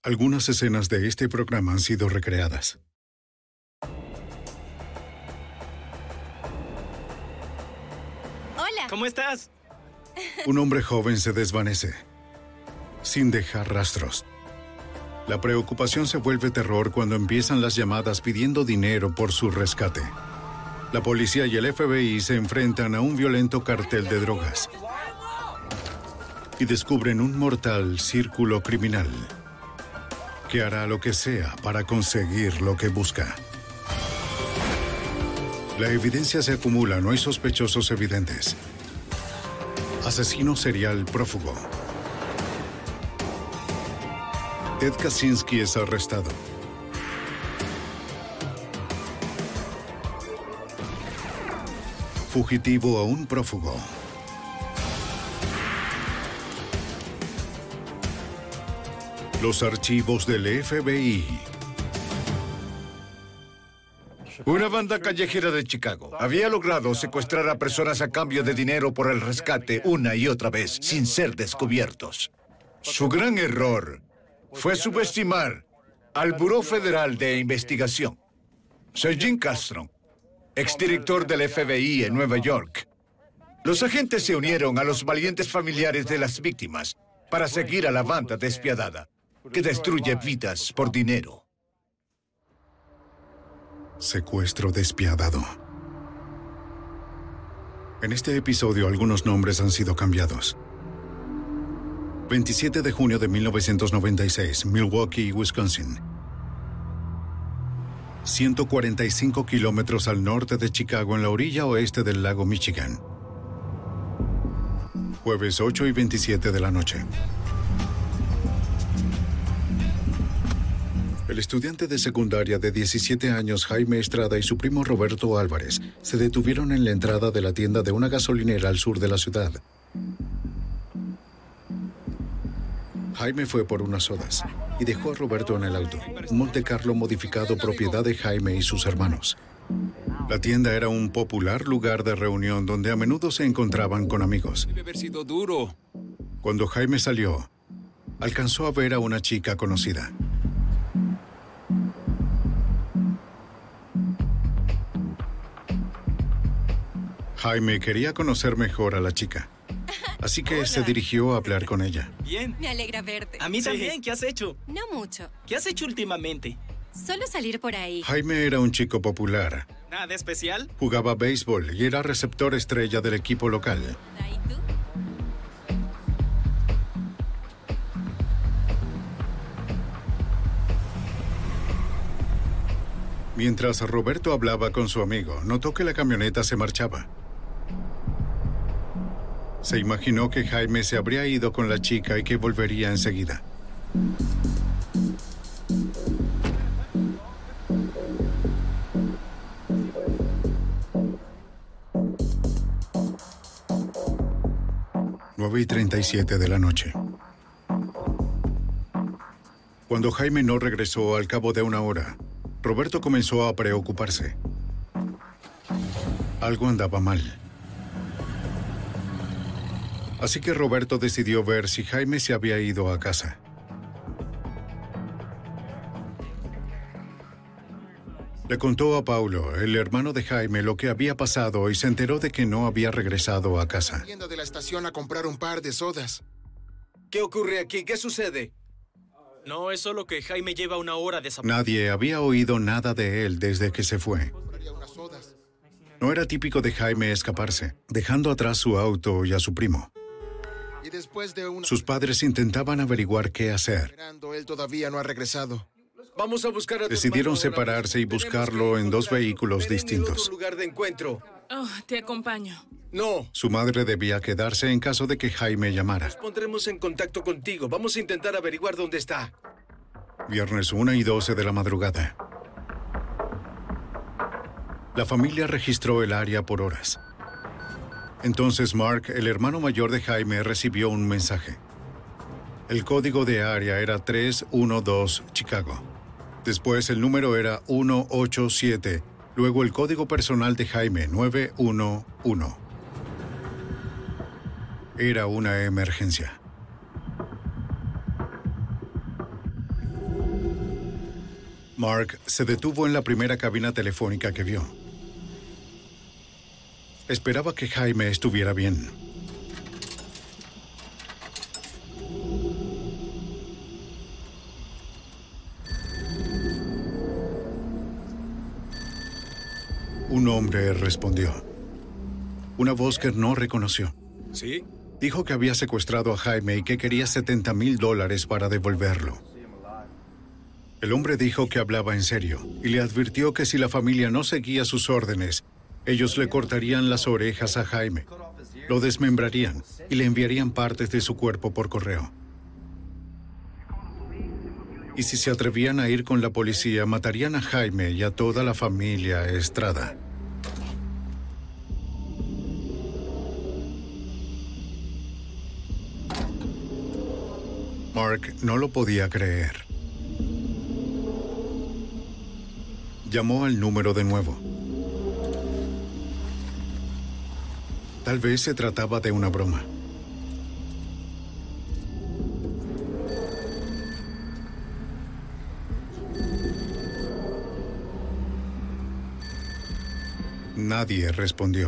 Algunas escenas de este programa han sido recreadas. Hola. ¿Cómo estás? Un hombre joven se desvanece, sin dejar rastros. La preocupación se vuelve terror cuando empiezan las llamadas pidiendo dinero por su rescate. La policía y el FBI se enfrentan a un violento cartel de drogas y descubren un mortal círculo criminal que hará lo que sea para conseguir lo que busca. La evidencia se acumula, no hay sospechosos evidentes. Asesino serial prófugo. Ted Kaczynski es arrestado. Fugitivo aún prófugo. Los archivos del FBI. Una banda callejera de Chicago había logrado secuestrar a personas a cambio de dinero por el rescate una y otra vez, sin ser descubiertos. Su gran error fue subestimar al Buró Federal de Investigación. Soy Jim Castro, exdirector del FBI en Nueva York. Los agentes se unieron a los valientes familiares de las víctimas para seguir a la banda despiadada que destruye vidas por dinero. Secuestro despiadado. En este episodio, algunos nombres han sido cambiados. 27 de junio de 1996, Milwaukee, Wisconsin. 145 kilómetros al norte de Chicago, en la orilla oeste del lago Michigan. Jueves 8:27 de la noche. El estudiante de secundaria de 17 años, Jaime Estrada, y su primo Roberto Álvarez se detuvieron en la entrada de la tienda de una gasolinera al sur de la ciudad. Jaime fue por unas sodas y dejó a Roberto en el auto, un Monte Carlo modificado propiedad de Jaime y sus hermanos. La tienda era un popular lugar de reunión donde a menudo se encontraban con amigos. Debe haber sido duro. Cuando Jaime salió, alcanzó a ver a una chica conocida. Jaime quería conocer mejor a la chica, así que Hola. se dirigió a hablar con ella. Bien. Me alegra verte. A mí también. ¿Qué has hecho? No mucho. ¿Qué has hecho últimamente? Solo salir por ahí. Jaime era un chico popular, ¿Nada especial? jugaba béisbol y era receptor estrella del equipo local. ¿Y tú? Mientras Roberto hablaba con su amigo, notó que la camioneta se marchaba. Se imaginó que Jaime se habría ido con la chica y que volvería enseguida. Nueve y 37 de la noche. Cuando Jaime no regresó al cabo de una hora, Roberto comenzó a preocuparse. Algo andaba mal. Así que Roberto decidió ver si Jaime se había ido a casa. Le contó a Paulo, el hermano de Jaime, lo que había pasado y se enteró de que no había regresado a casa. Yendo de la estación a comprar un par de sodas. ¿Qué ocurre aquí? ¿Qué sucede? No, es solo que Jaime lleva una hora desaparecido. Nadie había oído nada de él desde que se fue. Compraría unas sodas. No era típico de Jaime escaparse, dejando atrás su auto y a su primo. Y después de una... Sus padres intentaban averiguar qué hacer. Esperando, él todavía no ha regresado. Vamos a buscar a tu Decidieron hermano ahora separarse y mismo. Tenemos buscarlo que en dos encontrarlo. vehículos Ven en el distintos. otro lugar de encuentro. Oh, te acompaño. No. Su madre debía quedarse en caso de que Jaime llamara. Nos pondremos en contacto contigo. Vamos a intentar averiguar dónde está. Viernes 1:12 de la madrugada. La familia registró el área por horas. Entonces Mark, el hermano mayor de Jaime, recibió un mensaje. El código de área era 312 Chicago. Después el número era 187. Luego el código personal de Jaime, 911. Era una emergencia. Mark se detuvo en la primera cabina telefónica que vio. Esperaba que Jaime estuviera bien. Un hombre respondió. Una voz que no reconoció. ¿Sí? Dijo que había secuestrado a Jaime y que quería $70,000 para devolverlo. El hombre dijo que hablaba en serio y le advirtió que si la familia no seguía sus órdenes, ellos le cortarían las orejas a Jaime, lo desmembrarían y le enviarían partes de su cuerpo por correo. Y si se atrevían a ir con la policía, matarían a Jaime y a toda la familia Estrada. Mark no lo podía creer. Llamó al número de nuevo. Tal vez se trataba de una broma. Nadie respondió.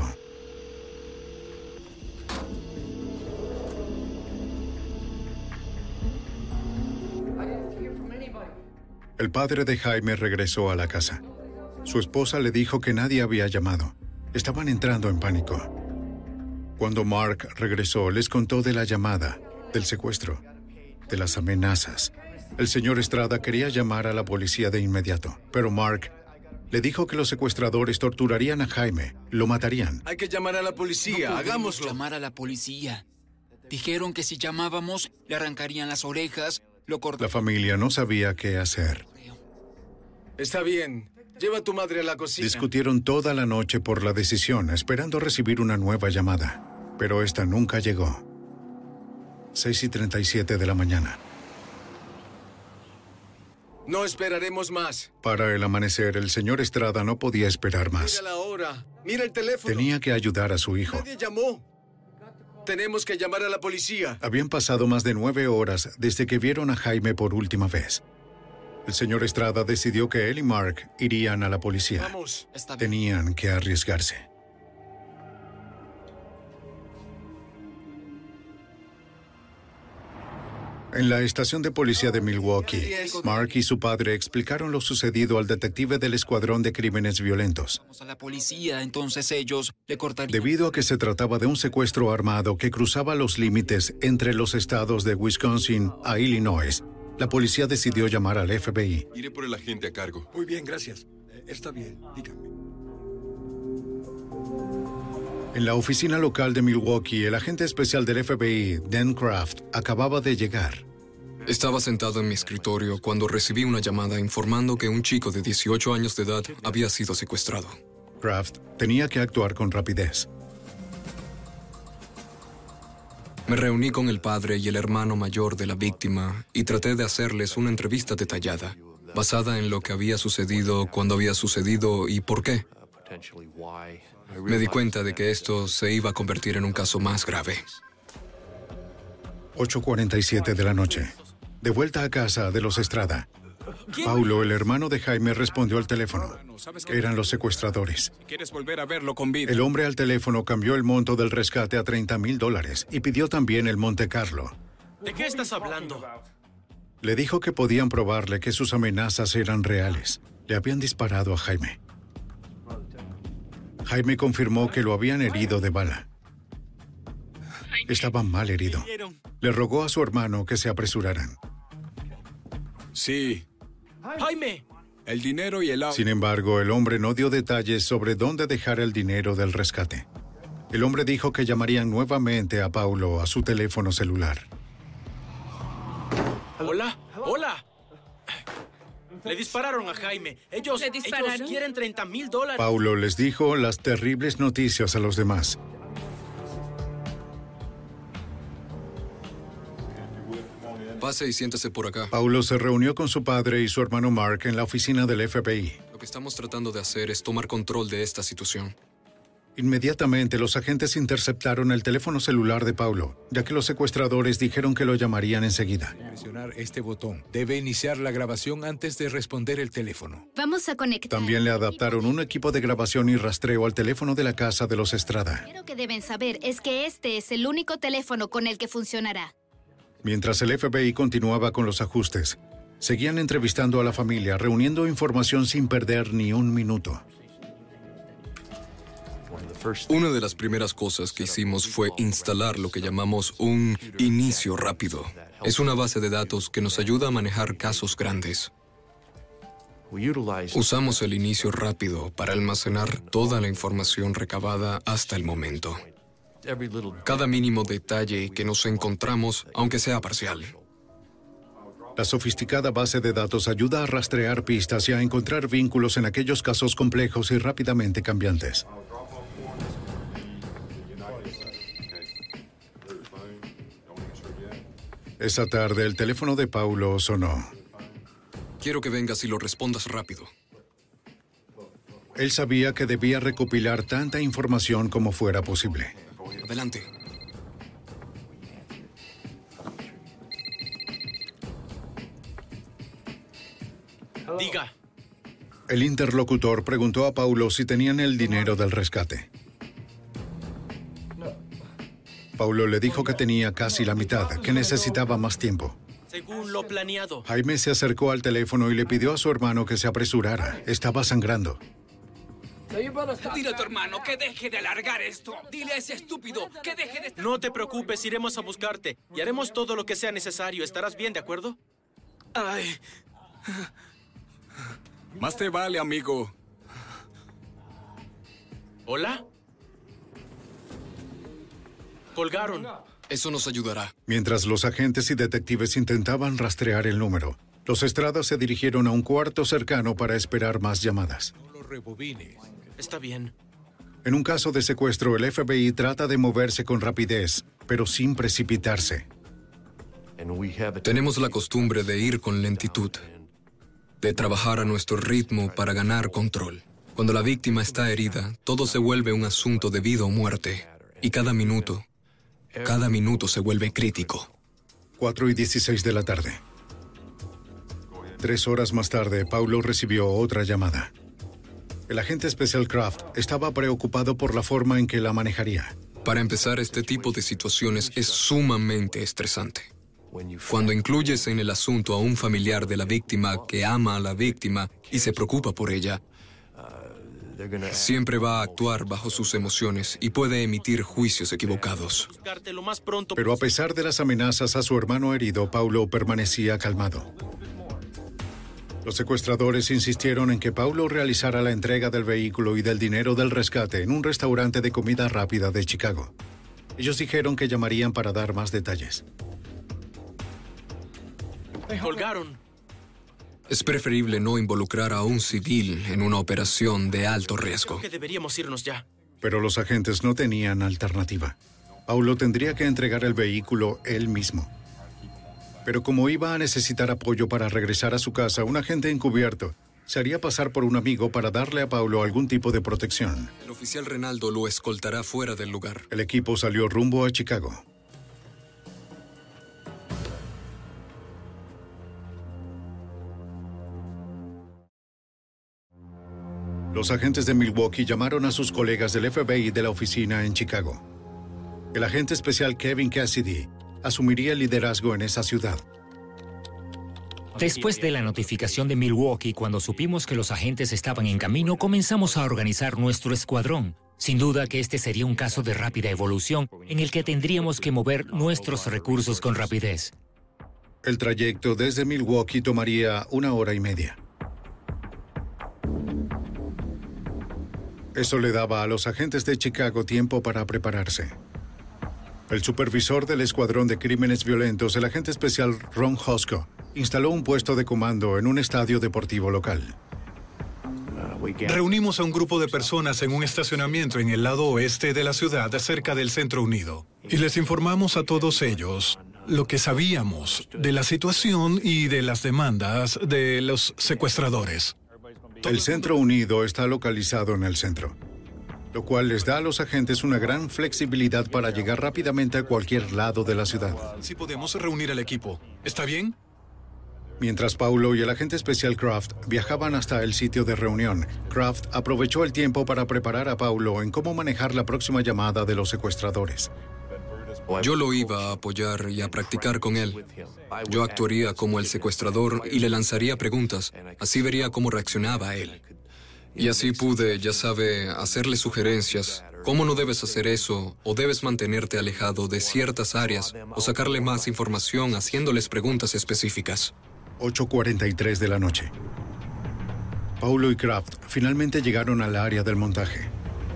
El padre de Jaime regresó a la casa. Su esposa le dijo que nadie había llamado. Estaban entrando en pánico. Cuando Mark regresó, les contó de la llamada, del secuestro, de las amenazas. El señor Estrada quería llamar a la policía de inmediato, pero Mark le dijo que los secuestradores torturarían a Jaime, lo matarían. Hay que llamar a la policía, No hagámoslo. llamar a la policía. Dijeron que si llamábamos, le arrancarían las orejas, lo La cortarían. familia no sabía qué hacer. Está bien. Lleva a tu madre a la cocina. Discutieron toda la noche por la decisión, esperando recibir una nueva llamada. Pero esta nunca llegó. 6:37 de la mañana. No esperaremos más. Para el amanecer, el señor Estrada no podía esperar más. Mira la hora. Mira el teléfono. Tenía que ayudar a su hijo. Nadie llamó. Tenemos que llamar a la policía. Habían pasado más de 9 horas desde que vieron a Jaime por última vez. El señor Estrada decidió que él y Mark irían a la policía. Vamos. Está bien. Tenían que arriesgarse. En la estación de policía de Milwaukee, Mark y su padre explicaron lo sucedido al detective del Escuadrón de Crímenes Violentos. Vamos a la policía, entonces ellos le cortarían. Debido a que se trataba de un secuestro armado que cruzaba los límites entre los estados de Wisconsin a Illinois, la policía decidió llamar al FBI. Iré por el agente a cargo. Muy bien, gracias. Está bien, dígame. En la oficina local de Milwaukee, el agente especial del FBI, Dan Kraft, acababa de llegar. Estaba sentado en mi escritorio cuando recibí una llamada informando que un chico de 18 años de edad había sido secuestrado. Kraft tenía que actuar con rapidez. Me reuní con el padre y el hermano mayor de la víctima y traté de hacerles una entrevista detallada, basada en lo que había sucedido, cuándo había sucedido y por qué. Me di cuenta de que esto se iba a convertir en un caso más grave. 8:47 de la noche. De vuelta a casa de los Estrada. Paulo, el hermano de Jaime, respondió al teléfono. Eran los secuestradores. ¿Quieres volver a verlo con vida? El hombre al teléfono cambió el monto del rescate a $30,000 y pidió también el Monte Carlo. ¿De qué estás hablando? Le dijo que podían probarle que sus amenazas eran reales. Le habían disparado a Jaime. Jaime confirmó que lo habían herido de bala. Estaba mal herido. Le rogó a su hermano que se apresuraran. Sí, ¡Jaime! el dinero y el auto. Sin embargo, el hombre no dio detalles sobre dónde dejar el dinero del rescate. El hombre dijo que llamarían nuevamente a Paulo a su teléfono celular. ¿Hola? ¡Hola! Le dispararon a Jaime. Ellos quieren $30,000. Paulo les dijo las terribles noticias a los demás. Pase y siéntese por acá. Paulo se reunió con su padre y su hermano Mark en la oficina del FBI. Lo que estamos tratando de hacer es tomar control de esta situación. Inmediatamente, los agentes interceptaron el teléfono celular de Paulo, ya que los secuestradores dijeron que lo llamarían enseguida. Presionar este botón. Debe iniciar la grabación antes de responder el teléfono. Vamos a conectar. También le adaptaron un equipo de grabación y rastreo al teléfono de la casa de los Estrada. Lo que deben saber es que este es el único teléfono con el que funcionará. Mientras el FBI continuaba con los ajustes, seguían entrevistando a la familia, reuniendo información sin perder ni un minuto. Una de las primeras cosas que hicimos fue instalar lo que llamamos un inicio rápido. Es una base de datos que nos ayuda a manejar casos grandes. Usamos el inicio rápido para almacenar toda la información recabada hasta el momento. Cada mínimo detalle que nos encontramos, aunque sea parcial. La sofisticada base de datos ayuda a rastrear pistas y a encontrar vínculos en aquellos casos complejos y rápidamente cambiantes. Esa tarde, el teléfono de Paulo sonó. Quiero que vengas y lo respondas rápido. Él sabía que debía recopilar tanta información como fuera posible. Adelante. Diga. El interlocutor preguntó a Paulo si tenían el dinero del rescate. Paulo le dijo que tenía casi la mitad, que necesitaba más tiempo. Según lo planeado. Jaime se acercó al teléfono y le pidió a su hermano que se apresurara. Estaba sangrando. Dile a tu hermano que deje de alargar esto. Dile a ese estúpido que deje de... No te preocupes, iremos a buscarte y haremos todo lo que sea necesario. ¿Estarás bien, de acuerdo? Ay. Más te vale, amigo. ¿Hola? Colgaron. Eso nos ayudará. Mientras los agentes y detectives intentaban rastrear el número, los Estrada se dirigieron a un cuarto cercano para esperar más llamadas. No lo rebobines. Está bien. En un caso de secuestro, el FBI trata de moverse con rapidez, pero sin precipitarse. Tenemos la costumbre de ir con lentitud, de trabajar a nuestro ritmo para ganar control. Cuando la víctima está herida, todo se vuelve un asunto de vida o muerte. Y cada minuto se vuelve crítico. 4:16 de la tarde. 3 horas más tarde, Paulo recibió otra llamada. El agente especial Kraft estaba preocupado por la forma en que la manejaría. Para empezar, este tipo de situaciones es sumamente estresante. Cuando incluyes en el asunto a un familiar de la víctima que ama a la víctima y se preocupa por ella, siempre va a actuar bajo sus emociones y puede emitir juicios equivocados. Pero a pesar de las amenazas a su hermano herido, Paulo permanecía calmado. Los secuestradores insistieron en que Paulo realizara la entrega del vehículo y del dinero del rescate en un restaurante de comida rápida de Chicago. Ellos dijeron que llamarían para dar más detalles. Colgaron. Es preferible no involucrar a un civil en una operación de alto riesgo. Creo que deberíamos irnos ya. Pero los agentes no tenían alternativa. Paulo tendría que entregar el vehículo él mismo. Pero como iba a necesitar apoyo para regresar a su casa, un agente encubierto se haría pasar por un amigo para darle a Paulo algún tipo de protección. El oficial Renaldo lo escoltará fuera del lugar. El equipo salió rumbo a Chicago. Los agentes de Milwaukee llamaron a sus colegas del FBI de la oficina en Chicago. El agente especial Kevin Cassidy asumiría el liderazgo en esa ciudad. Después de la notificación de Milwaukee, cuando supimos que los agentes estaban en camino, comenzamos a organizar nuestro escuadrón. Sin duda que este sería un caso de rápida evolución en el que tendríamos que mover nuestros recursos con rapidez. El trayecto desde Milwaukee tomaría 1 hora y media. Eso le daba a los agentes de Chicago tiempo para prepararse. El supervisor del escuadrón de crímenes violentos, el agente especial Ron Hosco, instaló un puesto de comando en un estadio deportivo local. Reunimos a un grupo de personas en un estacionamiento en el lado oeste de la ciudad, cerca del Centro Unido. Y les informamos a todos ellos lo que sabíamos de la situación y de las demandas de los secuestradores. El Centro Unido está localizado en el centro. lo cual les da a los agentes una gran flexibilidad para llegar rápidamente a cualquier lado de la ciudad. Si podemos reunir al equipo. ¿Está bien? Mientras Paulo y el agente especial Kraft viajaban hasta el sitio de reunión, Kraft aprovechó el tiempo para preparar a Paulo en cómo manejar la próxima llamada de los secuestradores. Yo lo iba a apoyar y a practicar con él. Yo actuaría como el secuestrador y le lanzaría preguntas. Así vería cómo reaccionaba él. Y así pude, ya sabe, hacerle sugerencias. ¿Cómo no debes hacer eso? O debes mantenerte alejado de ciertas áreas o sacarle más información haciéndoles preguntas específicas. 8:43 de la noche. Paulo y Kraft finalmente llegaron al área del montaje.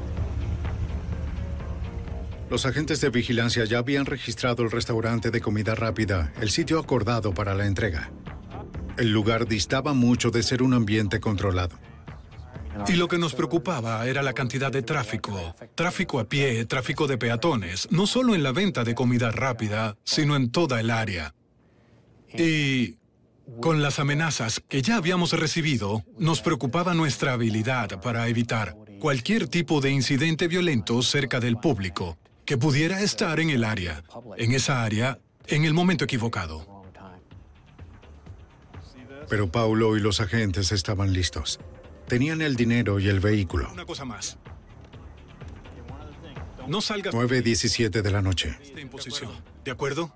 Los agentes de vigilancia ya habían registrado el restaurante de comida rápida, el sitio acordado para la entrega. El lugar distaba mucho de ser un ambiente controlado. Y lo que nos preocupaba era la cantidad de tráfico. Tráfico a pie, tráfico de peatones, no solo en la venta de comida rápida, sino en toda el área. Y con las amenazas que ya habíamos recibido, nos preocupaba nuestra habilidad para evitar cualquier tipo de incidente violento cerca del público que pudiera estar en el área, en esa área, en el momento equivocado. Pero Paulo y los agentes estaban listos. Tenían el dinero y el vehículo. Una cosa más. No salgas... 9:17 de la noche. En posición. ¿De acuerdo?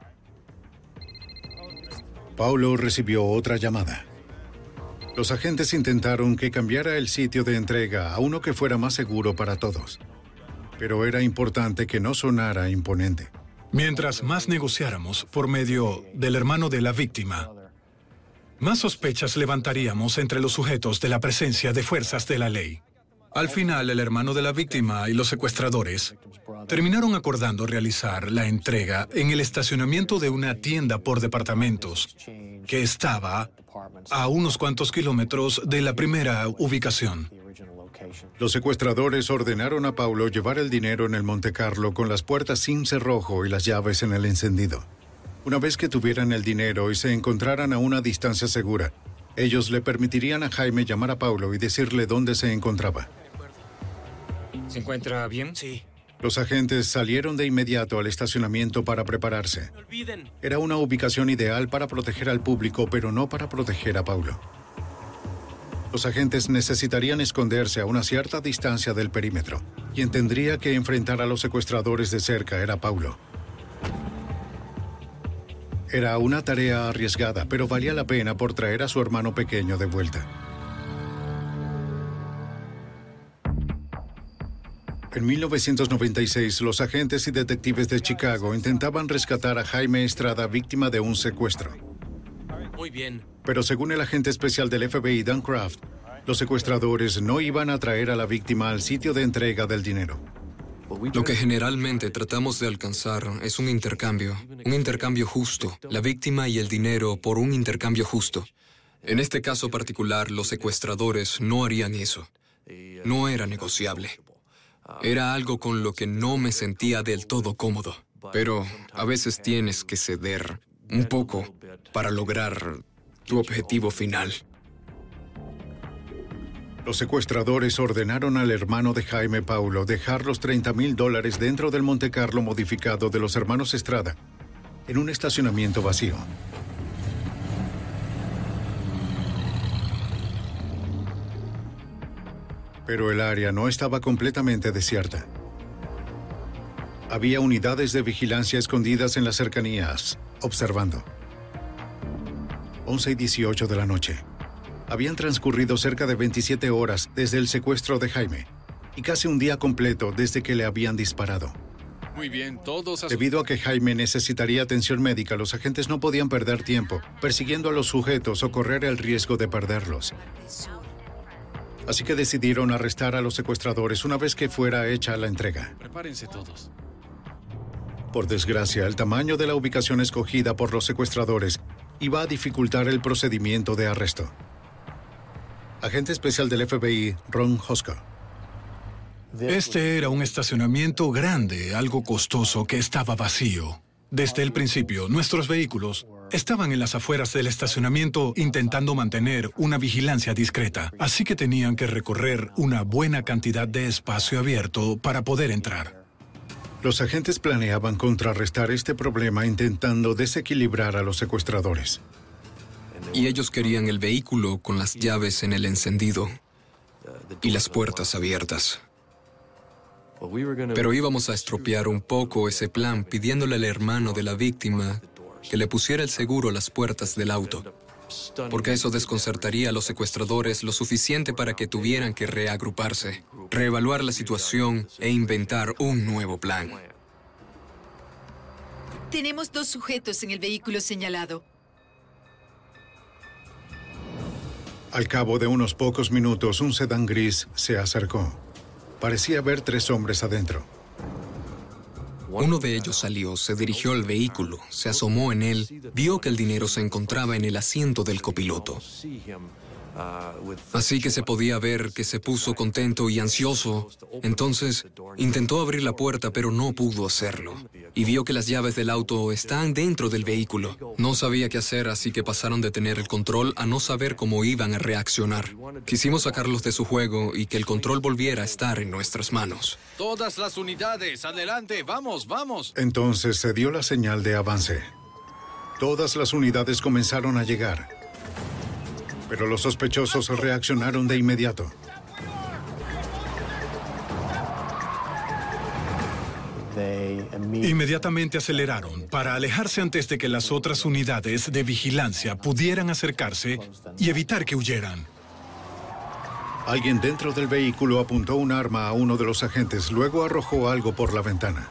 Paulo recibió otra llamada. Los agentes intentaron que cambiara el sitio de entrega a uno que fuera más seguro para todos. Pero era importante que no sonara imponente. Mientras más negociáramos por medio del hermano de la víctima, más sospechas levantaríamos entre los sujetos de la presencia de fuerzas de la ley. Al final, el hermano de la víctima y los secuestradores terminaron acordando realizar la entrega en el estacionamiento de una tienda por departamentos que estaba a unos cuantos kilómetros de la primera ubicación. Los secuestradores ordenaron a Paulo llevar el dinero en el Montecarlo con las puertas sin cerrojo y las llaves en el encendido. Una vez que tuvieran el dinero y se encontraran a una distancia segura, ellos le permitirían a Jaime llamar a Paulo y decirle dónde se encontraba. ¿Se encuentra bien? Sí. Los agentes salieron de inmediato al estacionamiento para prepararse. No olviden. Era una ubicación ideal para proteger al público, pero no para proteger a Paulo. Los agentes necesitarían esconderse a una cierta distancia del perímetro. Quien tendría que enfrentar a los secuestradores de cerca era Paulo. Era una tarea arriesgada, pero valía la pena por traer a su hermano pequeño de vuelta. En 1996, los agentes y detectives de Chicago intentaban rescatar a Jaime Estrada, víctima de un secuestro. Muy bien. Pero según el agente especial del FBI, Dan Kraft, los secuestradores no iban a traer a la víctima al sitio de entrega del dinero. Lo que generalmente tratamos de alcanzar es un intercambio justo, la víctima y el dinero por un intercambio justo. En este caso particular, los secuestradores no harían eso. No era negociable. Era algo con lo que no me sentía del todo cómodo. Pero a veces tienes que ceder un poco para lograr tu objetivo final. Los secuestradores ordenaron al hermano de Jaime, Paulo, dejar los $30,000 dentro del Montecarlo modificado de los hermanos Estrada, en un estacionamiento vacío. Pero el área no estaba completamente desierta. Había unidades de vigilancia escondidas en las cercanías, observando. 11:18 de la noche. Habían transcurrido cerca de 27 horas desde el secuestro de Jaime y casi un día completo desde que le habían disparado. Muy bien, todos... Debido a que Jaime necesitaría atención médica, los agentes no podían perder tiempo persiguiendo a los sujetos o correr el riesgo de perderlos. Así que decidieron arrestar a los secuestradores una vez que fuera hecha la entrega. Prepárense todos. Por desgracia, el tamaño de la ubicación escogida por los secuestradores iba a dificultar el procedimiento de arresto. Agente especial del FBI, Ron Hoska. Este era un estacionamiento grande, algo costoso, que estaba vacío. Desde el principio, nuestros vehículos Estaban en las afueras del estacionamiento intentando mantener una vigilancia discreta, así que tenían que recorrer una buena cantidad de espacio abierto para poder entrar. Los agentes planeaban contrarrestar este problema intentando desequilibrar a los secuestradores. Y ellos querían el vehículo con las llaves en el encendido y las puertas abiertas. Pero íbamos a estropear un poco ese plan pidiéndole al hermano de la víctima que le pusiera el seguro a las puertas del auto, porque eso desconcertaría a los secuestradores lo suficiente para que tuvieran que reagruparse, reevaluar la situación e inventar un nuevo plan. Tenemos 2 sujetos en el vehículo señalado. Al cabo de unos pocos minutos, un sedán gris se acercó. Parecía haber 3 hombres adentro. Uno de ellos salió, se dirigió al vehículo, se asomó en él, vio que el dinero se encontraba en el asiento del copiloto. Así que se podía ver que se puso contento y ansioso. Entonces, intentó abrir la puerta, pero no pudo hacerlo. Y vio que las llaves del auto estaban dentro del vehículo. No sabía qué hacer, así que pasaron de tener el control a no saber cómo iban a reaccionar. Quisimos sacarlos de su juego y que el control volviera a estar en nuestras manos. Todas las unidades, adelante, vamos, vamos. Entonces se dio la señal de avance. Todas las unidades comenzaron a llegar. Pero los sospechosos reaccionaron de inmediato. Inmediatamente aceleraron para alejarse antes de que las otras unidades de vigilancia pudieran acercarse y evitar que huyeran. Alguien dentro del vehículo apuntó un arma a uno de los agentes, luego arrojó algo por la ventana.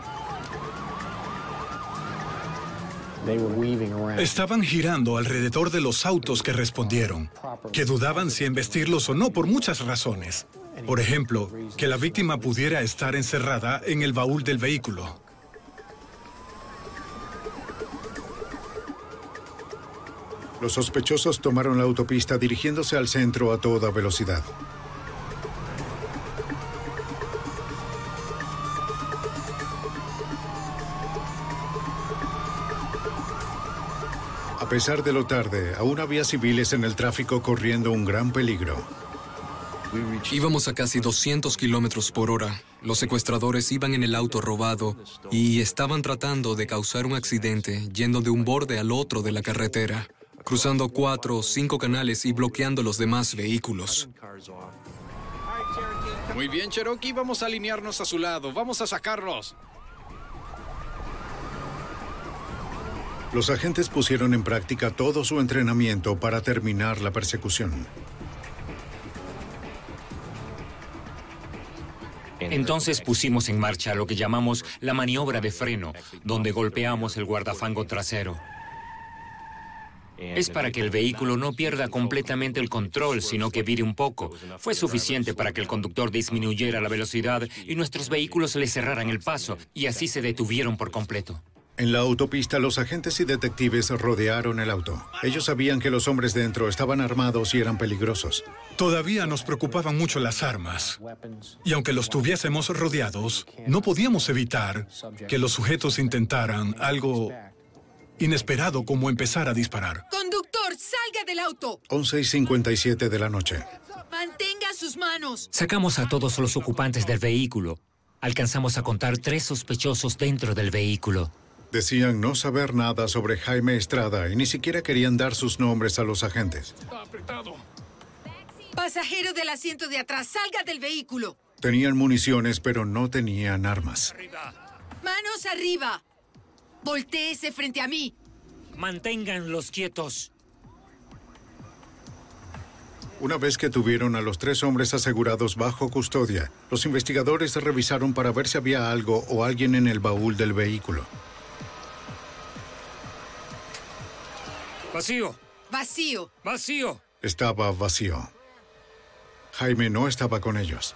Estaban girando alrededor de los autos que respondieron, que dudaban si embestirlos o no por muchas razones. Por ejemplo, que la víctima pudiera estar encerrada en el baúl del vehículo. Los sospechosos tomaron la autopista dirigiéndose al centro a toda velocidad. A pesar de lo tarde, aún había civiles en el tráfico corriendo un gran peligro. Íbamos a casi 200 kilómetros por hora. Los secuestradores iban en el auto robado y estaban tratando de causar un accidente yendo de un borde al otro de la carretera, cruzando 4 o 5 canales y bloqueando los demás vehículos. Muy bien, Cherokee, vamos a alinearnos a su lado. Vamos a sacarlos. Los agentes pusieron en práctica todo su entrenamiento para terminar la persecución. Entonces pusimos en marcha lo que llamamos la maniobra de freno, donde golpeamos el guardafango trasero. Es para que el vehículo no pierda completamente el control, sino que vire un poco. Fue suficiente para que el conductor disminuyera la velocidad y nuestros vehículos le cerraran el paso, y así se detuvieron por completo. En la autopista, los agentes y detectives rodearon el auto. Ellos sabían que los hombres dentro estaban armados y eran peligrosos. Todavía nos preocupaban mucho las armas. Y aunque los tuviésemos rodeados, no podíamos evitar que los sujetos intentaran algo inesperado como empezar a disparar. ¡Conductor, salga del auto! 11:57 de la noche. ¡Mantenga sus manos! Sacamos a todos los ocupantes del vehículo. Alcanzamos a contar 3 sospechosos dentro del vehículo. Decían no saber nada sobre Jaime Estrada y ni siquiera querían dar sus nombres a los agentes. Pasajero del asiento de atrás, salga del vehículo. Tenían municiones, pero no tenían armas. ¡Manos arriba! Voltéese frente a mí. Manténganlos quietos. Una vez que tuvieron a los 3 hombres asegurados bajo custodia, los investigadores revisaron para ver si había algo o alguien en el baúl del vehículo. Vacío. Vacío. Vacío. Estaba vacío. Jaime no estaba con ellos.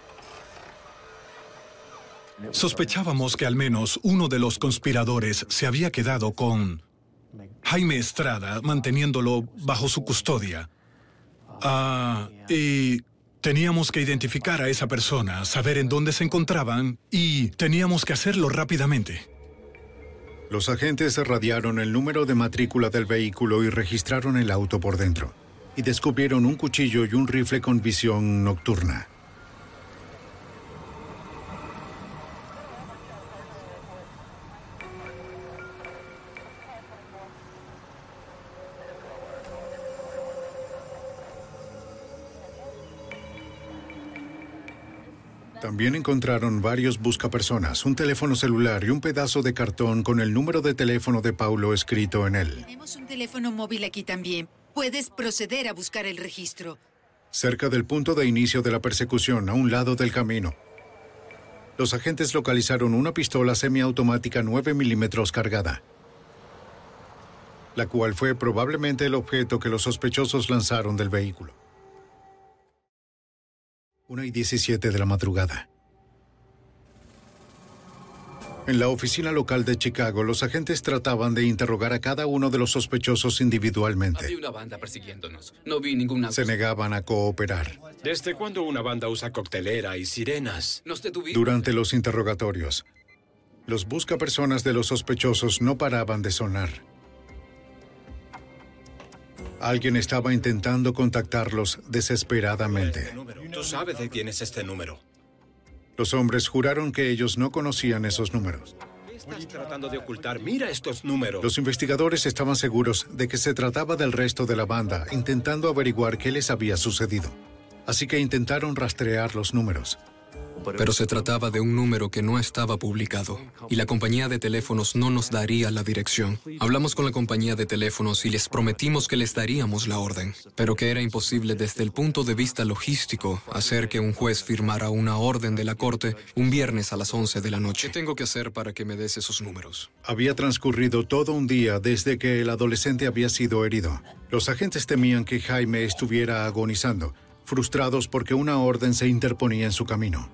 Sospechábamos que al menos uno de los conspiradores se había quedado con Jaime Estrada, manteniéndolo bajo su custodia. Y teníamos que identificar a esa persona, saber en dónde se encontraban y teníamos que hacerlo rápidamente. Los agentes radiaron el número de matrícula del vehículo y registraron el auto por dentro. Y descubrieron un cuchillo y un rifle con visión nocturna. También encontraron varios buscapersonas, un teléfono celular y un pedazo de cartón con el número de teléfono de Paulo escrito en él. Tenemos un teléfono móvil aquí también. Puedes proceder a buscar el registro. Cerca del punto de inicio de la persecución, a un lado del camino, los agentes localizaron una pistola semiautomática 9 milímetros cargada, la cual fue probablemente el objeto que los sospechosos lanzaron del vehículo. 1:17 de la madrugada. En la oficina local de Chicago, los agentes trataban de interrogar a cada uno de los sospechosos individualmente. Había una banda persiguiéndonos. No vi ninguna... Se negaban a cooperar. ¿Desde cuándo una banda usa coctelera y sirenas? Nos detuvimos. Durante los interrogatorios, los buscapersonas de los sospechosos no paraban de sonar. Alguien estaba intentando contactarlos desesperadamente. Tú sabes de quién es este número. Los hombres juraron que ellos no conocían esos números. ¿Qué estás tratando de ocultar? Mira estos números. Los investigadores estaban seguros de que se trataba del resto de la banda, intentando averiguar qué les había sucedido. Así que intentaron rastrear los números. Pero se trataba de un número que no estaba publicado, y la compañía de teléfonos no nos daría la dirección. Hablamos con la compañía de teléfonos y les prometimos que les daríamos la orden, pero que era imposible desde el punto de vista logístico hacer que un juez firmara una orden de la corte un viernes a las 11 de la noche. ¿Qué tengo que hacer para que me des esos números? Había transcurrido todo un día desde que el adolescente había sido herido. Los agentes temían que Jaime estuviera agonizando, frustrados porque una orden se interponía en su camino.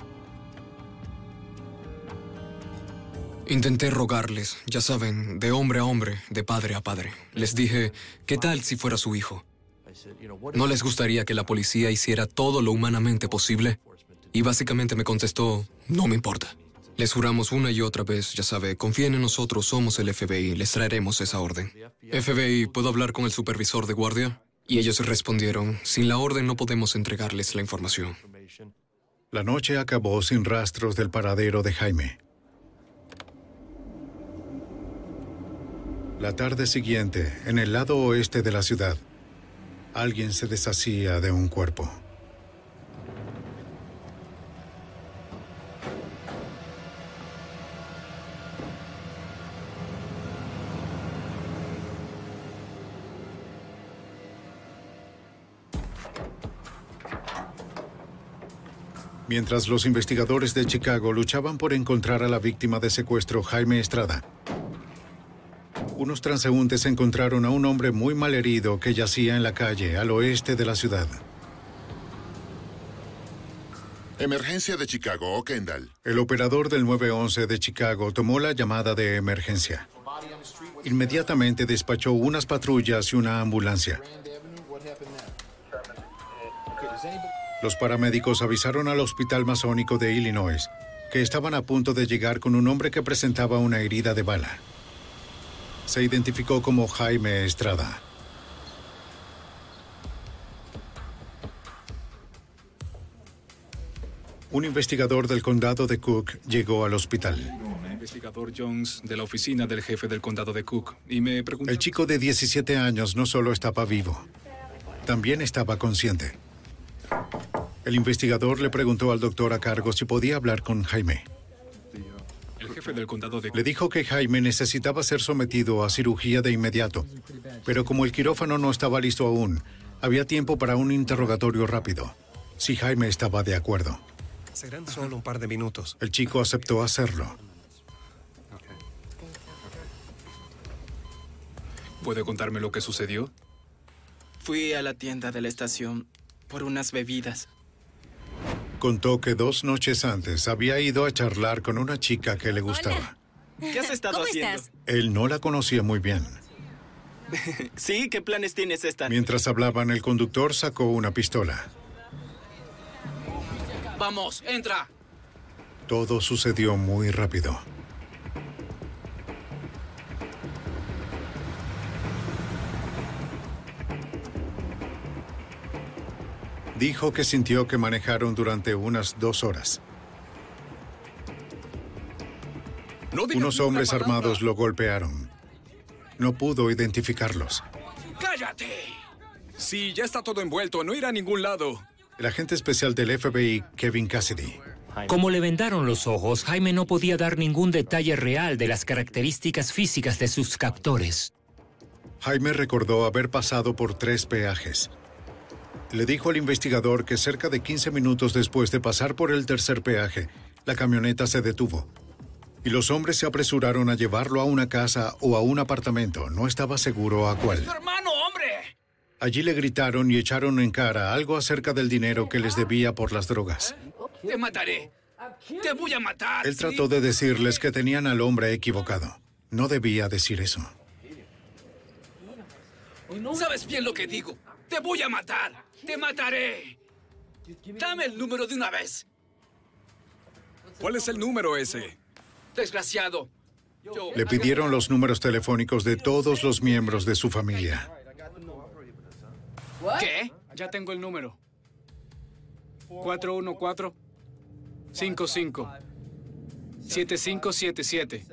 Intenté rogarles, ya saben, de hombre a hombre, de padre a padre. Les dije, ¿qué tal si fuera su hijo? ¿No les gustaría que la policía hiciera todo lo humanamente posible? Y básicamente me contestó, no me importa. Les juramos una y otra vez, ya sabe, confíen en nosotros, somos el FBI, les traeremos esa orden. FBI, ¿puedo hablar con el supervisor de guardia? Y ellos respondieron, sin la orden no podemos entregarles la información. La noche acabó sin rastros del paradero de Jaime. La tarde siguiente, en el lado oeste de la ciudad, alguien se deshacía de un cuerpo. Mientras los investigadores de Chicago luchaban por encontrar a la víctima de secuestro, Jaime Estrada, unos transeúntes encontraron a un hombre muy malherido que yacía en la calle al oeste de la ciudad. Emergencia de Chicago o Kendall. El operador del 911 de Chicago tomó la llamada de emergencia. Inmediatamente despachó unas patrullas y una ambulancia. Los paramédicos avisaron al Hospital Masónico de Illinois que estaban a punto de llegar con un hombre que presentaba una herida de bala. Se identificó como Jaime Estrada. Un investigador del condado de Cook llegó al hospital. Investigador Jones, de la oficina del jefe del condado de Cook, y me preguntó... El chico de 17 años no solo estaba vivo, también estaba consciente. El investigador le preguntó al doctor a cargo si podía hablar con Jaime. El jefe del condado de... Le dijo que Jaime necesitaba ser sometido a cirugía de inmediato, pero como el quirófano no estaba listo aún, había tiempo para un interrogatorio rápido, si Jaime estaba de acuerdo. Serán solo un par de minutos. El chico aceptó hacerlo. ¿Puede contarme lo que sucedió? Fui a la tienda de la estación por unas bebidas. Contó que 2 noches antes había ido a charlar con una chica que le gustaba. Hola. ¿Qué has estado haciendo? ¿Estás? Él no la conocía muy bien. Sí, ¿qué planes tienes esta noche? Mientras hablaban, el conductor sacó una pistola. Vamos, entra. Todo sucedió muy rápido. Dijo que sintió que manejaron durante unas 2 horas. Unos hombres armados lo golpearon. No pudo identificarlos. ¡Cállate! Sí, ya está todo envuelto. No irá a ningún lado. El agente especial del FBI, Kevin Cassidy. Como le vendaron los ojos, Jaime no podía dar ningún detalle real de las características físicas de sus captores. Jaime recordó haber pasado por 3 peajes. Le dijo al investigador que cerca de 15 minutos después de pasar por el tercer peaje, la camioneta se detuvo. Y los hombres se apresuraron a llevarlo a una casa o a un apartamento. No estaba seguro a cuál. ¡Es tu hermano, hombre! Allí le gritaron y echaron en cara algo acerca del dinero que les debía por las drogas. ¡Te mataré! ¡Te voy a matar! Él trató de decirles que tenían al hombre equivocado. No debía decir eso. Sabes bien lo que digo. ¡Te voy a matar! ¡Te mataré! Dame el número de una vez. ¿Cuál es el número ese? Desgraciado. Le pidieron los números telefónicos de todos los miembros de su familia. ¿Qué? Ya tengo el número. 414-55-7577.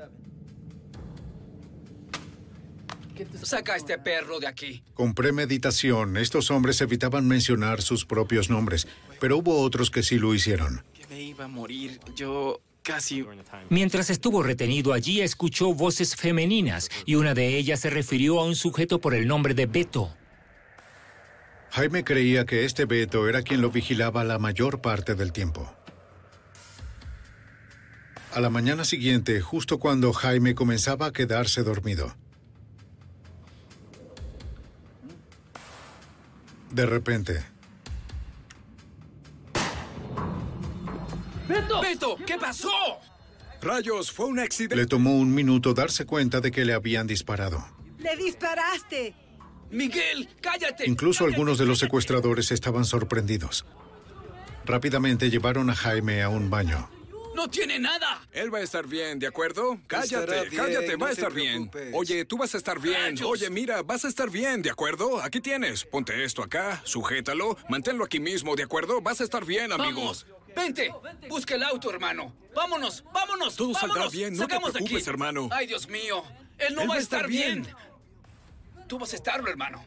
Saca a este perro de aquí. Con premeditación, estos hombres evitaban mencionar sus propios nombres, pero hubo otros que sí lo hicieron. Que me iba a morir. Yo casi... Mientras estuvo retenido allí, escuchó voces femeninas y una de ellas se refirió a un sujeto por el nombre de Beto. Jaime creía que este Beto era quien lo vigilaba la mayor parte del tiempo. A la mañana siguiente, justo cuando Jaime comenzaba a quedarse dormido, de repente... ¡Beto! ¿Qué pasó? Rayos, fue un accidente. Le tomó un minuto darse cuenta de que le habían disparado. ¡Le disparaste! ¡Miguel, cállate! Incluso algunos de los secuestradores estaban sorprendidos. Rápidamente llevaron a Jaime a un baño. ¡No tiene nada! Él va a estar bien, ¿de acuerdo? Estará bien, Cállate, va no a te estar bien. preocupes. Oye, tú vas a estar bien. ¡Rayos! Oye, mira, vas a estar bien, ¿de acuerdo? Aquí tienes. Ponte esto acá, sujétalo, manténlo aquí mismo, ¿de acuerdo? Vas a estar bien, amigo. ¡Vamos! ¡Vente! Busca el auto, hermano. ¡Vámonos! ¡Vámonos! Todo saldrá ¡Vámonos! bien, no te ¡Salgamos de preocupes, aquí! hermano. ¡Ay, Dios mío! Él no va a estar bien. Tú vas a estarlo, hermano.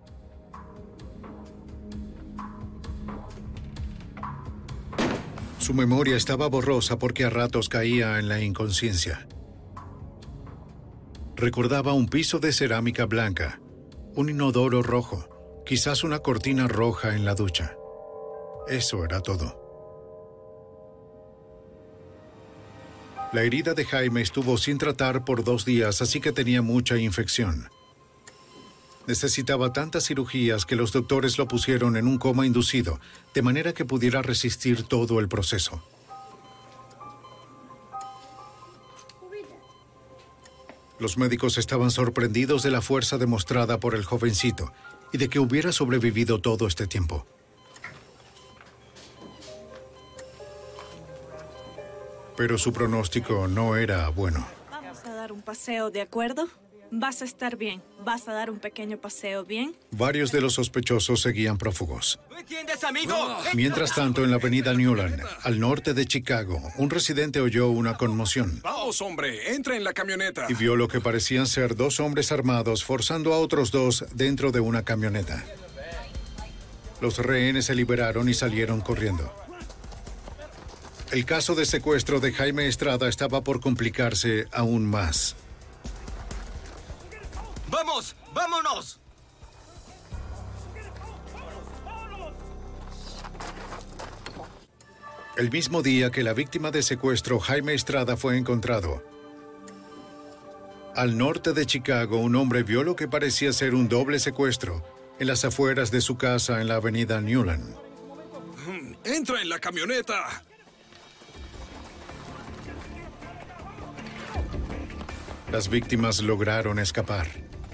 Su memoria estaba borrosa porque a ratos caía en la inconsciencia. Recordaba un piso de cerámica blanca, un inodoro rojo, quizás una cortina roja en la ducha. Eso era todo. La herida de Jaime estuvo sin tratar por 2 días, así que tenía mucha infección. Necesitaba tantas cirugías que los doctores lo pusieron en un coma inducido, de manera que pudiera resistir todo el proceso. Los médicos estaban sorprendidos de la fuerza demostrada por el jovencito y de que hubiera sobrevivido todo este tiempo. Pero su pronóstico no era bueno. Vamos a dar un paseo, ¿de acuerdo? Vas a estar bien. Vas a dar un pequeño paseo, ¿bien? Varios de los sospechosos seguían prófugos. ¿No entiendes, amigo? Mientras tanto, en la avenida Newland, al norte de Chicago, un residente oyó una conmoción Vamos, hombre, entra en la camioneta. y vio lo que parecían ser 2 hombres armados forzando a otros 2 dentro de una camioneta. Los rehenes se liberaron y salieron corriendo. El caso de secuestro de Jaime Estrada estaba por complicarse aún más. ¡Vamos! ¡Vámonos! El mismo día que la víctima de secuestro, Jaime Estrada, fue encontrado, al norte de Chicago, un hombre vio lo que parecía ser un doble secuestro en las afueras de su casa en la avenida Newland. ¡Entra en la camioneta! Las víctimas lograron escapar.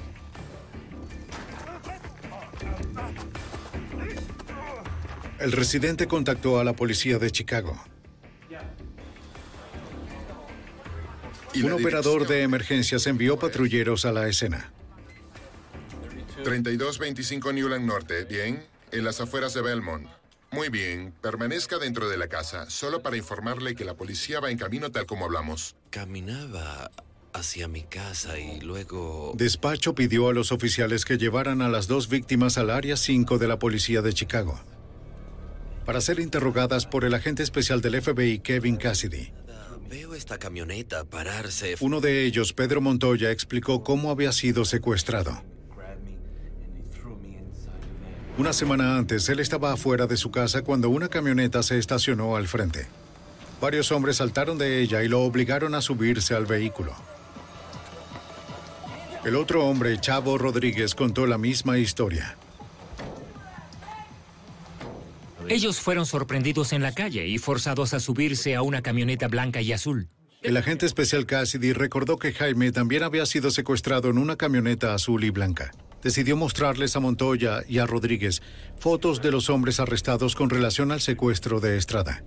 El residente contactó a la policía de Chicago. Un operador de emergencias envió patrulleros a la escena. 3225 Newland Norte, bien, en las afueras de Belmont. Muy bien, permanezca dentro de la casa, solo para informarle que la policía va en camino tal como hablamos. Caminaba hacia mi casa y luego... Despacho pidió a los oficiales que llevaran a las dos víctimas al área 5 de la policía de Chicago para ser interrogadas por el agente especial del FBI, Kevin Cassidy. Veo esta camioneta pararse. Uno de ellos, Pedro Montoya, explicó cómo había sido secuestrado. Una semana antes, él estaba afuera de su casa cuando una camioneta se estacionó al frente. Varios hombres saltaron de ella y lo obligaron a subirse al vehículo. El otro hombre, Chavo Rodríguez, contó la misma historia. Ellos fueron sorprendidos en la calle y forzados a subirse a una camioneta blanca y azul. El agente especial Cassidy recordó que Jaime también había sido secuestrado en una camioneta azul y blanca. Decidió mostrarles a Montoya y a Rodríguez fotos de los hombres arrestados con relación al secuestro de Estrada.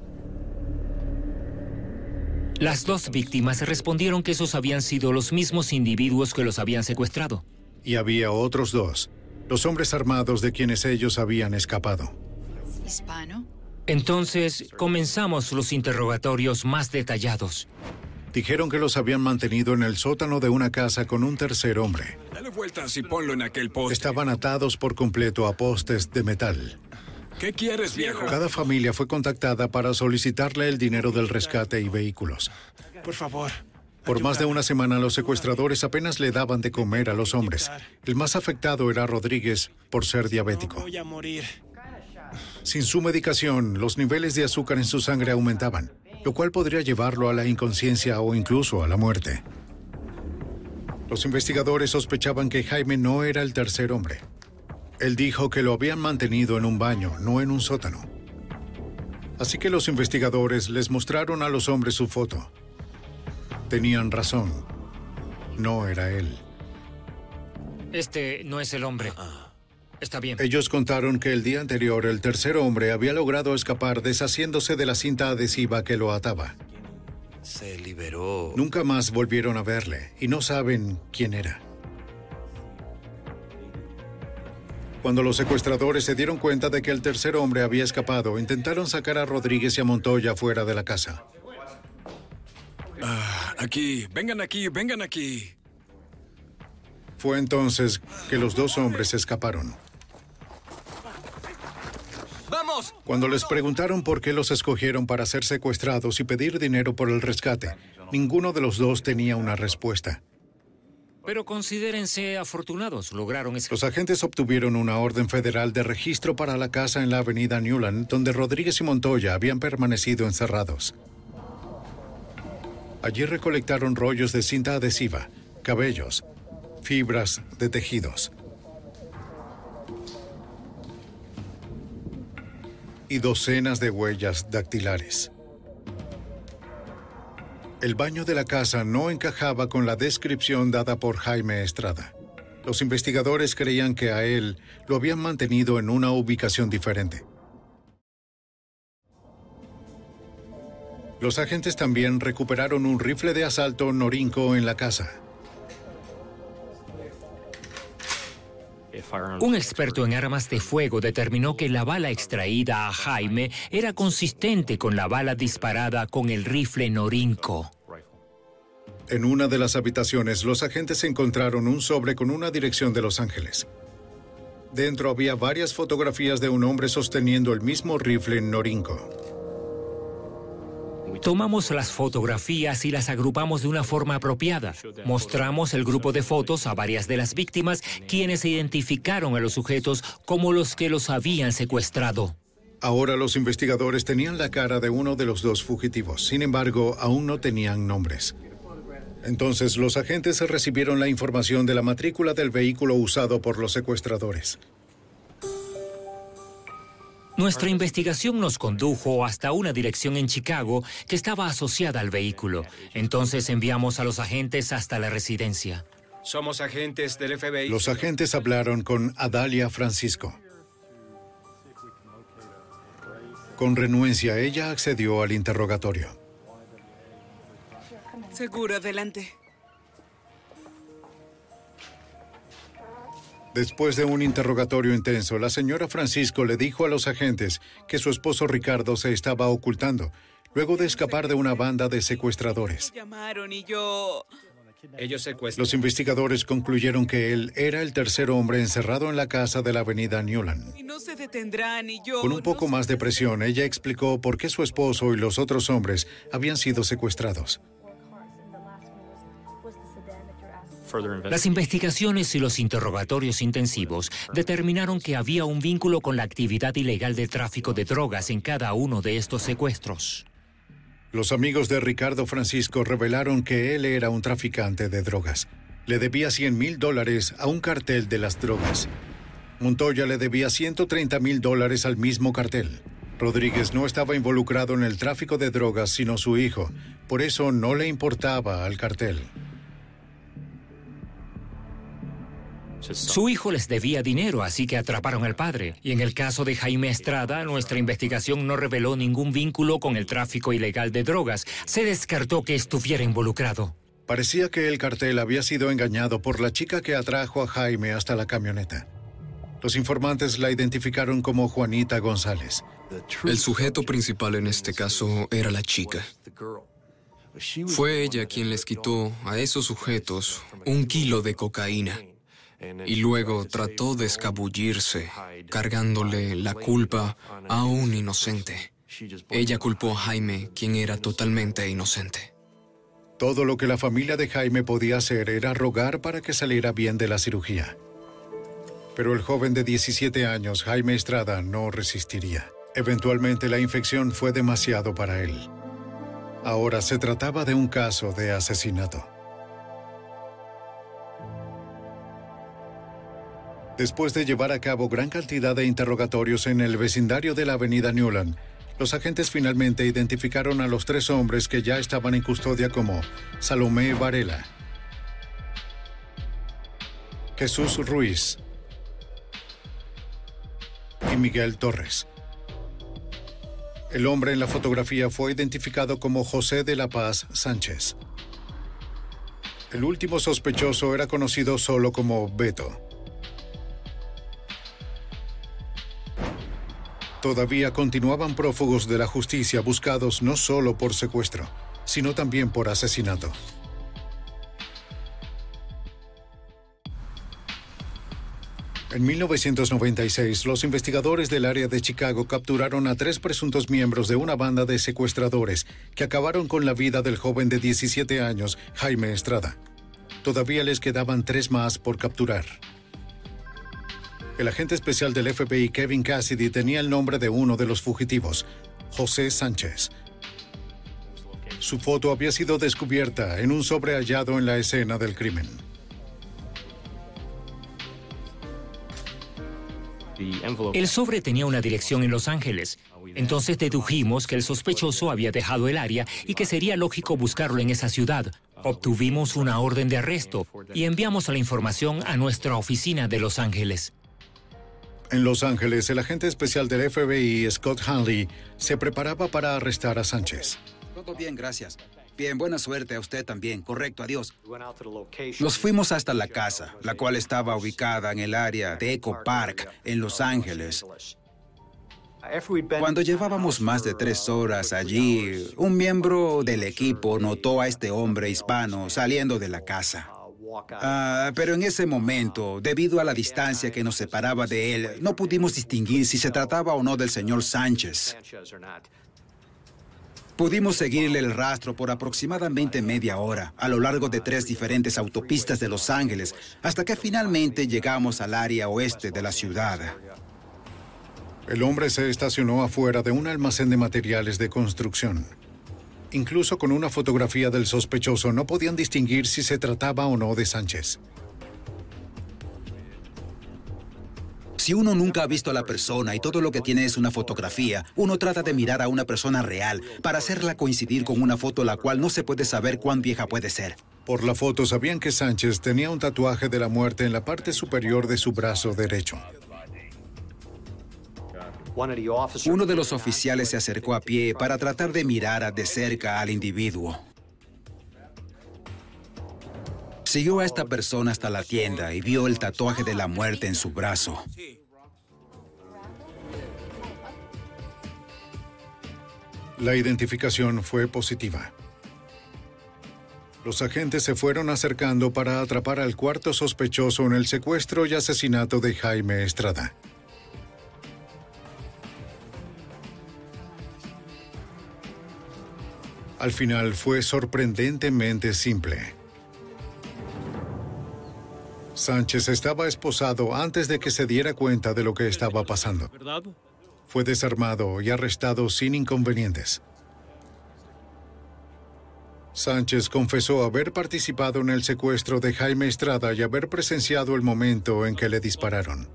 Las dos víctimas respondieron que esos habían sido los mismos individuos que los habían secuestrado. Y había otros dos, los hombres armados de quienes ellos habían escapado. ¿Hispano? Entonces, comenzamos los interrogatorios más detallados. Dijeron que los habían mantenido en el sótano de una casa con un tercer hombre. Dale vueltas y ponlo en aquel poste. Estaban atados por completo a postes de metal. ¿Qué quieres, viejo? Cada familia fue contactada para solicitarle el dinero del rescate y vehículos. Por favor. Por más de una semana, los secuestradores apenas le daban de comer a los hombres. El más afectado era Rodríguez por ser diabético. Voy a morir. Sin su medicación, los niveles de azúcar en su sangre aumentaban, lo cual podría llevarlo a la inconsciencia o incluso a la muerte. Los investigadores sospechaban que Jaime no era el tercer hombre. Él dijo que lo habían mantenido en un baño, no en un sótano. Así que los investigadores les mostraron a los hombres su foto. Tenían razón. No era él. Este no es el hombre. Está bien. Ellos contaron que el día anterior el tercer hombre había logrado escapar deshaciéndose de la cinta adhesiva que lo ataba. Se liberó. Nunca más volvieron a verle y no saben quién era. Cuando los secuestradores se dieron cuenta de que el tercer hombre había escapado, intentaron sacar a Rodríguez y a Montoya fuera de la casa. Aquí, vengan aquí, vengan aquí. Fue entonces que los dos hombres escaparon. ¡Vamos! Cuando les preguntaron por qué los escogieron para ser secuestrados y pedir dinero por el rescate, ninguno de los dos tenía una respuesta. Pero considérense afortunados, lograron escapar. Los agentes obtuvieron una orden federal de registro para la casa en la avenida Newland, donde Rodríguez y Montoya habían permanecido encerrados. Allí recolectaron rollos de cinta adhesiva, cabellos, fibras de tejidos y docenas de huellas dactilares. El baño de la casa no encajaba con la descripción dada por Jaime Estrada. Los investigadores creían que a él lo habían mantenido en una ubicación diferente. Los agentes también recuperaron un rifle de asalto Norinco en la casa. Un experto en armas de fuego determinó que la bala extraída a Jaime era consistente con la bala disparada con el rifle Norinco. En una de las habitaciones, los agentes encontraron un sobre con una dirección de Los Ángeles. Dentro había varias fotografías de un hombre sosteniendo el mismo rifle Norinco. Tomamos las fotografías y las agrupamos de una forma apropiada. Mostramos el grupo de fotos a varias de las víctimas, quienes identificaron a los sujetos como los que los habían secuestrado. Ahora los investigadores tenían la cara de uno de los dos fugitivos. Sin embargo, aún no tenían nombres. Entonces, los agentes recibieron la información de la matrícula del vehículo usado por los secuestradores. Nuestra investigación nos condujo hasta una dirección en Chicago que estaba asociada al vehículo. Entonces enviamos a los agentes hasta la residencia. Somos agentes del FBI. Los agentes hablaron con Adalia Francisco. Con renuencia, ella accedió al interrogatorio. Seguro, adelante. Después de un interrogatorio intenso, la señora Francisco le dijo a los agentes que su esposo Ricardo se estaba ocultando, luego de escapar de una banda de secuestradores. Llamaron y yo... Ellos secuestran. Los investigadores concluyeron que él era el tercer hombre encerrado en la casa de la avenida Newland. Y no se detendrán y yo... Con un poco más de presión, ella explicó por qué su esposo y los otros hombres habían sido secuestrados. Las investigaciones y los interrogatorios intensivos determinaron que había un vínculo con la actividad ilegal de tráfico de drogas en cada uno de estos secuestros. Los amigos de Ricardo Francisco revelaron que él era un traficante de drogas. Le debía $100,000 a un cartel de las drogas. Montoya le debía $130,000 al mismo cartel. Rodríguez no estaba involucrado en el tráfico de drogas, sino su hijo. Por eso no le importaba al cartel. Su hijo les debía dinero, así que atraparon al padre. Y en el caso de Jaime Estrada, nuestra investigación no reveló ningún vínculo con el tráfico ilegal de drogas. Se descartó que estuviera involucrado. Parecía que el cartel había sido engañado por la chica que atrajo a Jaime hasta la camioneta. Los informantes la identificaron como Juanita González. El sujeto principal en este caso era la chica. Fue ella quien les quitó a esos sujetos 1 kilo de cocaína. Y luego trató de escabullirse, cargándole la culpa a un inocente. Ella culpó a Jaime, quien era totalmente inocente. Todo lo que la familia de Jaime podía hacer era rogar para que saliera bien de la cirugía. Pero el joven de 17 años, Jaime Estrada, no resistiría. Eventualmente la infección fue demasiado para él. Ahora se trataba de un caso de asesinato. Después de llevar a cabo gran cantidad de interrogatorios en el vecindario de la avenida Newland, los agentes finalmente identificaron a los 3 hombres que ya estaban en custodia como Salomé Varela, Jesús Ruiz y Miguel Torres. El hombre en la fotografía fue identificado como José de la Paz Sánchez. El último sospechoso era conocido solo como Beto. Todavía continuaban prófugos de la justicia buscados no solo por secuestro, sino también por asesinato. En 1996, los investigadores del área de Chicago capturaron a 3 presuntos miembros de una banda de secuestradores que acabaron con la vida del joven de 17 años, Jaime Estrada. Todavía les quedaban 3 más por capturar. El agente especial del FBI, Kevin Cassidy, tenía el nombre de uno de los fugitivos, José Sánchez. Su foto había sido descubierta en un sobre hallado en la escena del crimen. El sobre tenía una dirección en Los Ángeles. Entonces dedujimos que el sospechoso había dejado el área y que sería lógico buscarlo en esa ciudad. Obtuvimos una orden de arresto y enviamos la información a nuestra oficina de Los Ángeles. En Los Ángeles, el agente especial del FBI, Scott Hanley, se preparaba para arrestar a Sánchez. Todo bien, gracias. Bien, buena suerte a usted también. Correcto, adiós. Nos fuimos hasta la casa, la cual estaba ubicada en el área de Echo Park, en Los Ángeles. Cuando llevábamos más de 3 horas allí, un miembro del equipo notó a este hombre hispano saliendo de la casa. Pero en ese momento, debido a la distancia que nos separaba de él, no pudimos distinguir si se trataba o no del señor Sánchez. Pudimos seguirle el rastro por aproximadamente media hora, a lo largo de 3 diferentes autopistas de Los Ángeles, hasta que finalmente llegamos al área oeste de la ciudad. El hombre se estacionó afuera de un almacén de materiales de construcción. Incluso con una fotografía del sospechoso no podían distinguir si se trataba o no de Sánchez. Si uno nunca ha visto a la persona y todo lo que tiene es una fotografía, uno trata de mirar a una persona real para hacerla coincidir con una foto la cual no se puede saber cuán vieja puede ser. Por la foto sabían que Sánchez tenía un tatuaje de la muerte en la parte superior de su brazo derecho. Uno de los oficiales se acercó a pie para tratar de mirar de cerca al individuo. Siguió a esta persona hasta la tienda y vio el tatuaje de la muerte en su brazo. La identificación fue positiva. Los agentes se fueron acercando para atrapar al cuarto sospechoso en el secuestro y asesinato de Jaime Estrada. Al final fue sorprendentemente simple. Sánchez estaba esposado antes de que se diera cuenta de lo que estaba pasando. Fue desarmado y arrestado sin inconvenientes. Sánchez confesó haber participado en el secuestro de Jaime Estrada y haber presenciado el momento en que le dispararon.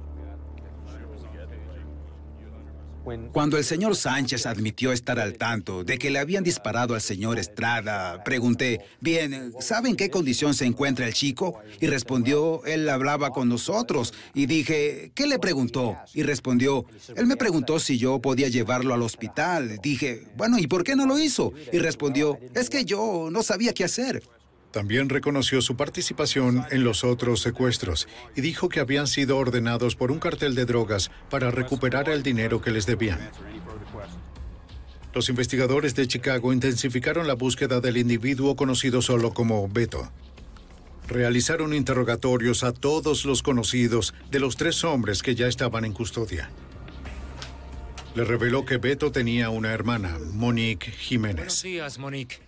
Cuando el señor Sánchez admitió estar al tanto de que le habían disparado al señor Estrada, pregunté, bien, ¿sabe en qué condición se encuentra el chico? Y respondió, él hablaba con nosotros. Y dije, ¿qué le preguntó? Y respondió, él me preguntó si yo podía llevarlo al hospital. Dije, bueno, ¿y por qué no lo hizo? Y respondió, es que yo no sabía qué hacer. También reconoció su participación en los otros secuestros y dijo que habían sido ordenados por un cartel de drogas para recuperar el dinero que les debían. Los investigadores de Chicago intensificaron la búsqueda del individuo conocido solo como Beto. Realizaron interrogatorios a todos los conocidos de los 3 hombres que ya estaban en custodia. Le reveló que Beto tenía una hermana, Monique Jiménez. Buenos días, Monique.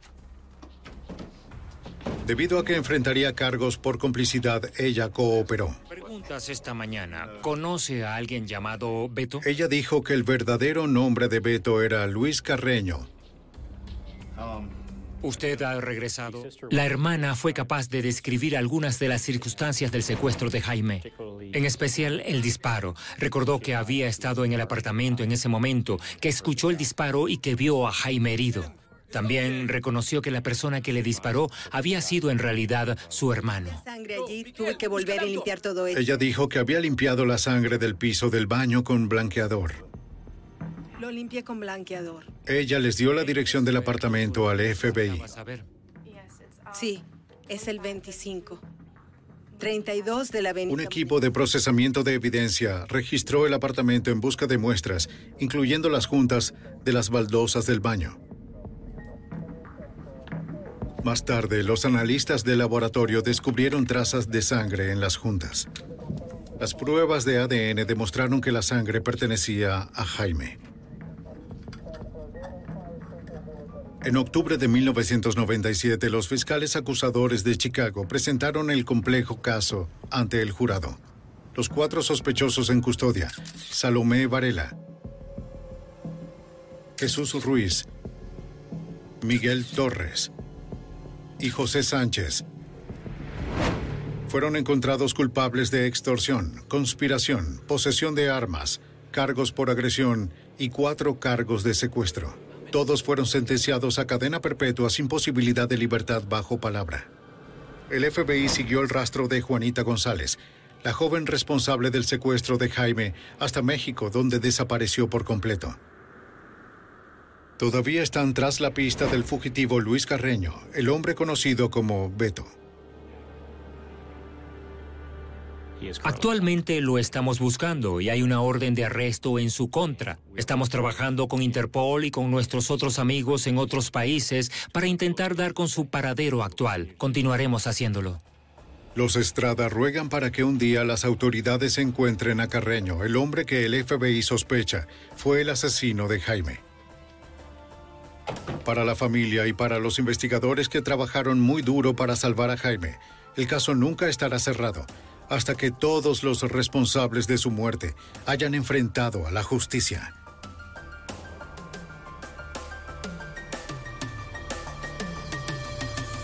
Debido a que enfrentaría cargos por complicidad, ella cooperó. Preguntas esta mañana. ¿Conoce a alguien llamado Beto? Ella dijo que el verdadero nombre de Beto era Luis Carreño. ¿Usted ha regresado? La hermana fue capaz de describir algunas de las circunstancias del secuestro de Jaime, en especial el disparo. Recordó que había estado en el apartamento en ese momento, que escuchó el disparo y que vio a Jaime herido. También reconoció que la persona que le disparó había sido en realidad su hermano. Sangre allí, tuve que volver y limpiar todo eso. Ella dijo que había limpiado la sangre del piso del baño con blanqueador. Lo limpié con blanqueador. Ella les dio la dirección del apartamento al FBI. Sí, es el 25. 32 de la avenida. Un equipo de procesamiento de evidencia registró el apartamento en busca de muestras, incluyendo las juntas de las baldosas del baño. Más tarde, los analistas del laboratorio descubrieron trazas de sangre en las juntas. Las pruebas de ADN demostraron que la sangre pertenecía a Jaime. En octubre de 1997, los fiscales acusadores de Chicago presentaron el complejo caso ante el jurado. Los 4 sospechosos en custodia: Salomé Varela, Jesús Ruiz, Miguel Torres y José Sánchez, fueron encontrados culpables de extorsión, conspiración, posesión de armas, cargos por agresión y 4 cargos de secuestro. Todos fueron sentenciados a cadena perpetua sin posibilidad de libertad bajo palabra. El FBI siguió el rastro de Juanita González, la joven responsable del secuestro de Jaime, hasta México, donde desapareció por completo. Todavía están tras la pista del fugitivo Luis Carreño, el hombre conocido como Beto. Actualmente lo estamos buscando y hay una orden de arresto en su contra. Estamos trabajando con Interpol y con nuestros otros amigos en otros países para intentar dar con su paradero actual. Continuaremos haciéndolo. Los Estrada ruegan para que un día las autoridades encuentren a Carreño, el hombre que el FBI sospecha fue el asesino de Jaime. Para la familia y para los investigadores que trabajaron muy duro para salvar a Jaime, el caso nunca estará cerrado hasta que todos los responsables de su muerte hayan enfrentado a la justicia.